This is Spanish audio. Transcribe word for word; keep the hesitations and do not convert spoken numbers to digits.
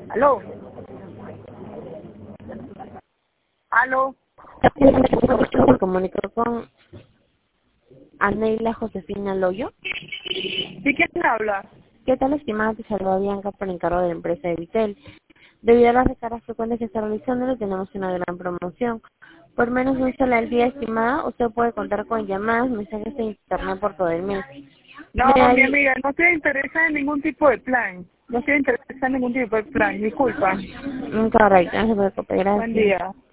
Aló. Aló. Me comunicó con Aneila Josefina Loyo. ¿Sí quién habla? ¿Qué tal, estimada? Te saluda Bianca por encargo de la empresa de Vitel. Debido a las recargas frecuentes que está realizando, le tenemos una gran promoción. Por menos de un sol al día, estimada, usted puede contar con llamadas, mensajes de internet por todo el mes. No, Me mi haría- amiga, no estoy interesada en ningún tipo de plan. No estoy interesada en ningún tipo de plan, disculpa. Mm, Correcto, no se preocupe, Buen gracias. día.